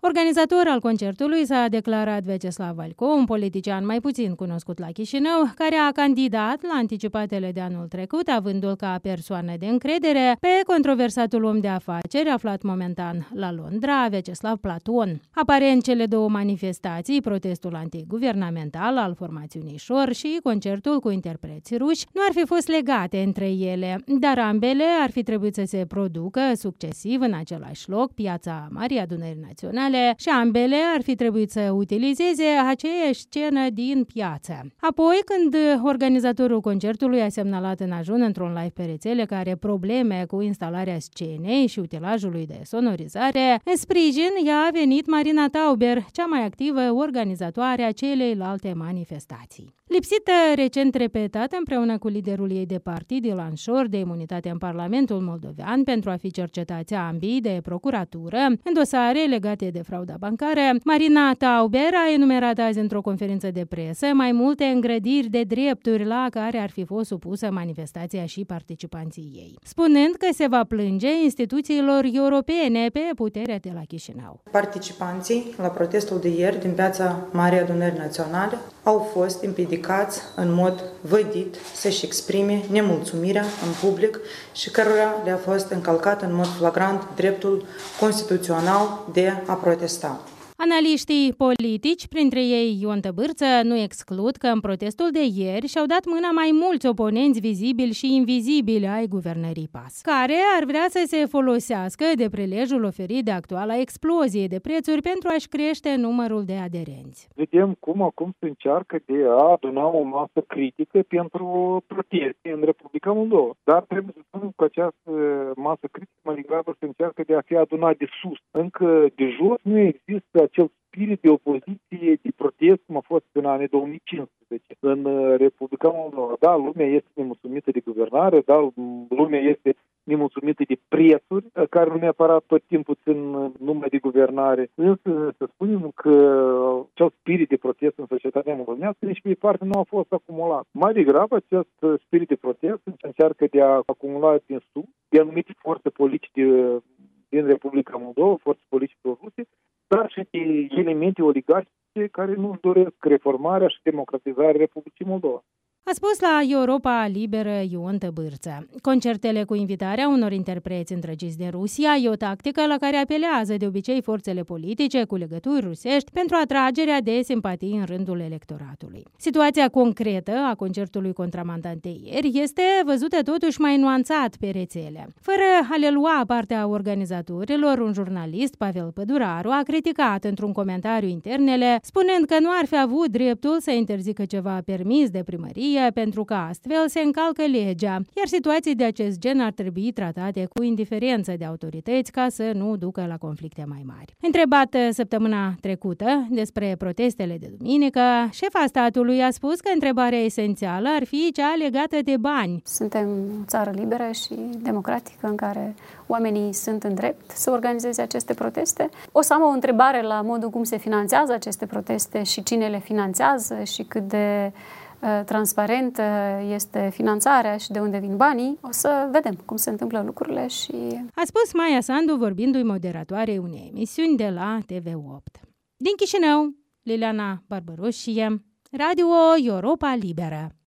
Organizator al concertului s-a declarat Vyacheslav Valco, un politician mai puțin cunoscut la Chișinău, care a candidat la anticipatele de anul trecut, avându-l ca persoană de încredere pe controversatul om de afaceri aflat momentan la Londra, Vyacheslav Platon. Aparent, cele două manifestații, protestul antiguvernamental al formațiunii Șor și concertul cu interpreți ruși, nu ar fi fost legate între ele, dar ambele ar fi trebuit să se producă succesiv în același loc, piața Marii Adunări Naționale, și ambele ar fi trebuit să utilizeze aceeași scenă din piață. Apoi, când organizatorul concertului a semnalat în ajun într-un live pe rețele că are probleme cu instalarea scenei și utilajului de sonorizare, în sprijin i-a venit Marina Tauber, cea mai activă organizatoare a celeilalte manifestații. Lipsită recent repetată împreună cu liderul ei de partid, Ilan Șor, de imunitate în Parlamentul Moldovean pentru a fi cercetați ambii de procuratură în dosare legate de frauda bancară, Marina Tauber a enumerat azi într-o conferință de presă mai multe îngrădiri de drepturi la care ar fi fost supusă manifestația și participanții ei, spunând că se va plânge instituțiilor europene pe puterea de la Chișinău. Participanții la protestul de ieri din piața Marii Adunări Naționale au fost împiedicați în mod vădit să-și exprime nemulțumirea în public și cărora le-a fost încălcat în mod flagrant dreptul constituțional de a protesta. Analiștii politici, printre ei Ion Tăbârță, nu exclud că în protestul de ieri și-au dat mâna mai mulți oponenți vizibili și invizibili ai guvernării PAS, care ar vrea să se folosească de prilejul oferit de actuala explozie de prețuri pentru a-și crește numărul de aderenți. Vedem cum acum se încearcă de a aduna o masă critică pentru proteste în Republica Moldova. Dar trebuie să spunem că această masă critică mai degrabă se încearcă de a fi adunat de sus. Încă de jos nu există acel spirit de opoziție, de protest, cum a fost în anii 2015 în Republica Moldova. Da, lumea este nemulțumită de guvernare, da, lumea este nemulțumită de prețuri, care nu neapărat tot timpul țin numai de guvernare. Însă să spunem că acel spirit de protest în societatea moldovenească nici pe parte nu a fost acumulat. Mai degrabă acest spirit de protest încearcă de a acumula din sus, de anumite forțe politice din Republica Moldova, forțe politice pro-ruse, dar și de elemente oligarhice care nu doresc reformarea și democratizarea Republicii Moldova. A spus la Europa Liberă Ion Tăbârță. Concertele cu invitarea unor interpreți îndrăgiți de Rusia e o tactică la care apelează de obicei forțele politice cu legături rusești pentru atragerea de simpatii în rândul electoratului. Situația concretă a concertului contramandat de ieri este văzută totuși mai nuanțat pe rețele. Fără a le lua partea organizatorilor, un jurnalist, Pavel Păduraru, a criticat într-un comentariu internele, spunând că nu ar fi avut dreptul să interzică ceva permis de primărie, pentru că astfel se încalcă legea, iar situații de acest gen ar trebui tratate cu indiferență de autorități ca să nu ducă la conflicte mai mari. Întrebat săptămâna trecută despre protestele de duminică, șefa statului a spus că întrebarea esențială ar fi cea legată de bani. Suntem o țară liberă și democratică în care oamenii sunt în drept să organizeze aceste proteste. O să am o întrebare la modul cum se finanțează aceste proteste și cine le finanțează și cât de transparentă este finanțarea și de unde vin banii. O să vedem cum se întâmplă lucrurile și... A spus Maia Sandu vorbindu-i moderatoarei unei emisiuni de la TV8. Din Chișinău, Liliana Barbaroșie, Radio Europa Liberă.